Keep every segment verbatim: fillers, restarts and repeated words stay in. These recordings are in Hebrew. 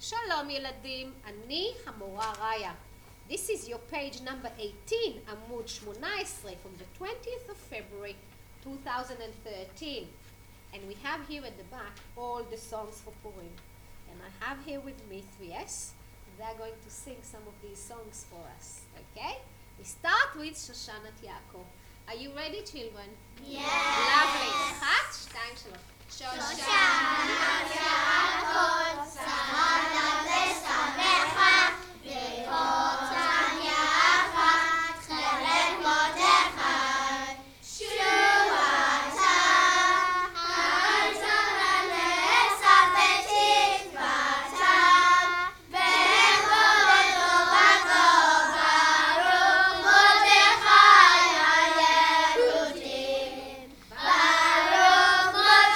שלום ילדים, אני המורה ראיה. This is your page number eighteen, עמוד שמונה עשרה, from the twentieth of February two thousand thirteen. And we have here at the back all the songs for Purim. And I have here with me three S. They're going to sing some of these songs for us. Okay? We start with Shoshanat Yaakov. Are you ready, children? Yes. Lovely. אחת, שתיים, שלוש. שושנת יעקב, שרה ושמחה, וקוצן יפת, חלק מרדכי, שובתה, העצרה נאסף ותקוותה, וכבודו בטוב, ברוך מרדכי היהודים. ברוך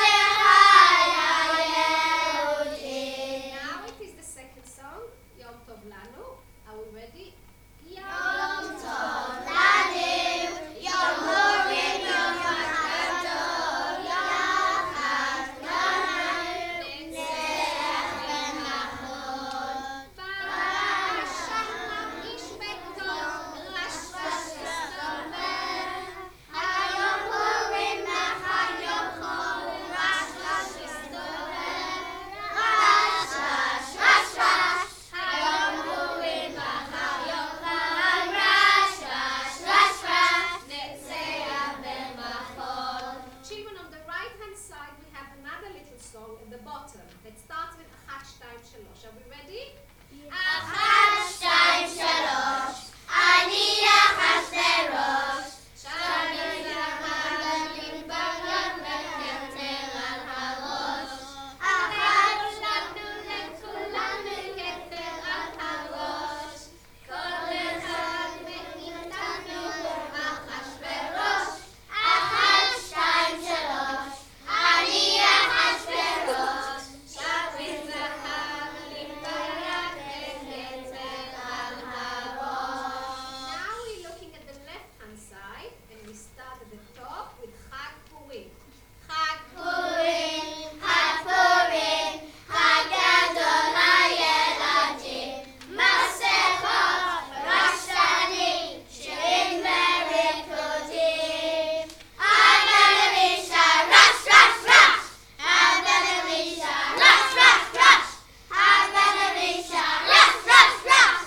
Now it is the second song, Yom Tov Lanu. Are we ready? יום טוב לנו, יום הורים, יום גדול, יחד כולנו נצח ונכון. פרשת מרגיש בטוב, רש רש וסתומר. היום הורים, מחר יום חול, רש רש וסתומר. רש רש רש רש, היום הורים, מחר יום חול, רש רש רש רש, נצח במחול. Children, on the right hand side we have another little song at the bottom that starts with אחת, שתיים, שלוש. Are we ready? אחת, שתיים, שלוש, אני אחשוורוש, שני זמרים בגן וכתר על הראש. אחת שלנו לכולנו כתר על הראש, כל אחד מאיתנו הוא אחשוורוש. אחת, שתיים, שלוש, אני אחשוורוש, שני זמרים ביד וכתר על הראש. Now we're looking at the left hand side and we start at the top with חג פורים. חג פורים, חג פורים, חג גדול הילדים, מסכות, רשתנים, שירים וריקודים. הגלרישה, רש רש רש, הגלרישה, רש רש רש, הגלרישה, רש רש רש,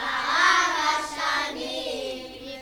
ברשנים,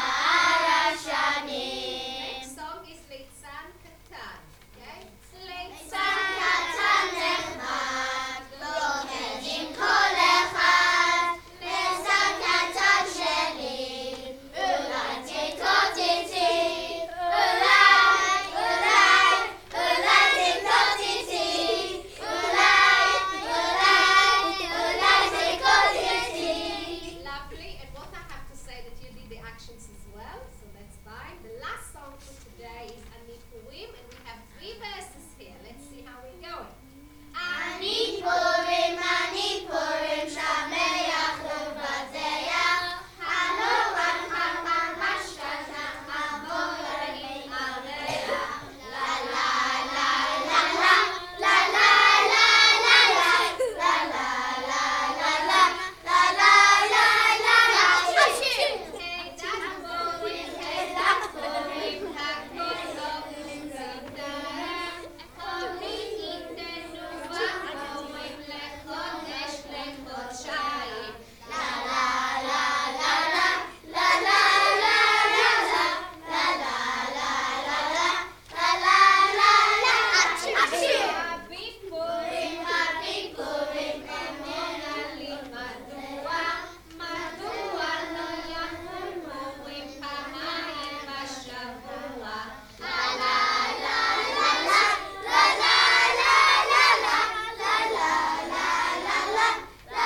ברשנים. Next song is ליצן קטן. Okay? ליצן קטן נחמד, רוקד עם כל אחד. ליצן קטן שלי, אולי תרקוד איתי. אולי, אולי, אולי תרקוד איתי. אולי, אולי, אולי תרקוד איתי. Lovely. And what I have to say that you did the actions as well, so that's fine. The last song for today is Ani Purim, and we have three verses here. Let's see how we're going. אני פורים, אני פורים, שמח ובטח, הנורא חכם השכנה, המוראים הריח. לה לה לה לה לה, לה לה לה לה לה, לה לה לה לה לה, לה לה לה לה לה. Hey, that's Purim, hey, that's Purim, הכל טוב מסתדר. חולים ייתנו וחורים לחודש לחודשיים. לה לה לה לה לה, לה לה לה לה לה, לה לה לה לה לה, לה לה לה לה. Happy Purim, Happy Purim, אמונה לי מדוע, מדוע לא יחול פורים פעמיים בשבוע. לה לה לה לה לה, לה לה לה לה לה, לה לה לה לה לה, לה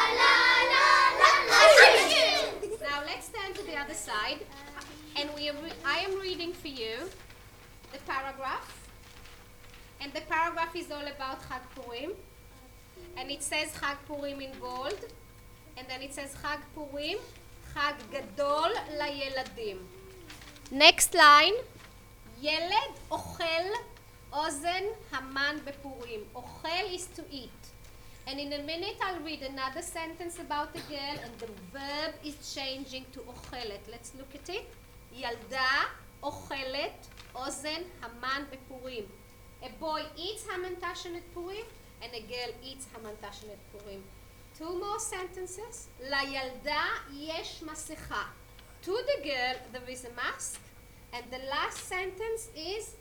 לה לה לה. Now let's turn to the other side, and we are re- I am reading for you the paragraph, and the paragraph is all about Chag Purim, and it says Chag Purim in gold, and then it says Chag Purim, Chag Gadol לילדים. Next line, ילד אוכל אוזן המן בפורים. אוכל is to eat. And in a minute I'll read another sentence about a girl and the verb is changing to אוכלת. Let's look at it. ילדה אוכלת אוזן המן בפורים. A boy eats המן תשענת פורים and a girl eats המן תשענת פורים. Two more sentences. לילדה יש מסכה. To the girl there is a mask. And the last sentence is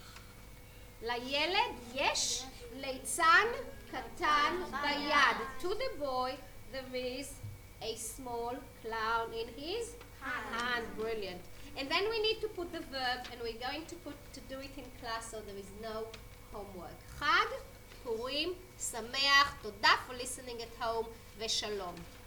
לילד יש ליצן קטן ביד. To the boy there is a small clown in his hand. Brilliant. And then we need to put the verb and we're going to put to do it in class so there is no homework. חג פורים שמח. תודה for listening at home ושלום.